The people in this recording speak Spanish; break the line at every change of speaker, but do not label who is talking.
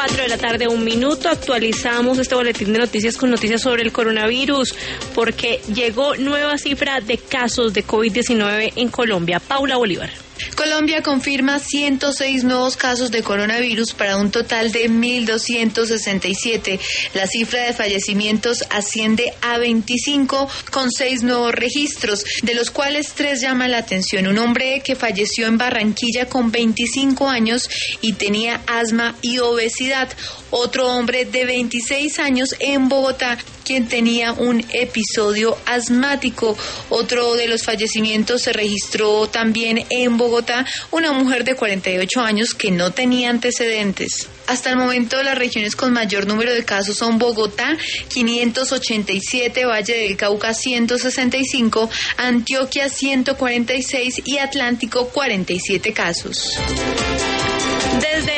4 de la tarde, 1 minuto. Actualizamos este boletín de noticias con noticias sobre el coronavirus, porque llegó nueva cifra de casos de COVID-19 en Colombia. Paula Bolívar.
Colombia confirma 106 nuevos casos de coronavirus para un total de 1.267. La cifra de fallecimientos asciende a 25 con 6 nuevos registros, de los cuales 3 llaman la atención. Un hombre que falleció en Barranquilla con 25 años y tenía asma y obesidad. Otro hombre de 26 años en Bogotá, quien tenía un episodio asmático. Otro de los fallecimientos se registró también en Bogotá, una mujer de 48 años que no tenía antecedentes. Hasta el momento, las regiones con mayor número de casos son Bogotá, 587, Valle del Cauca, 165, Antioquia, 146 y Atlántico, 47 casos.
Desde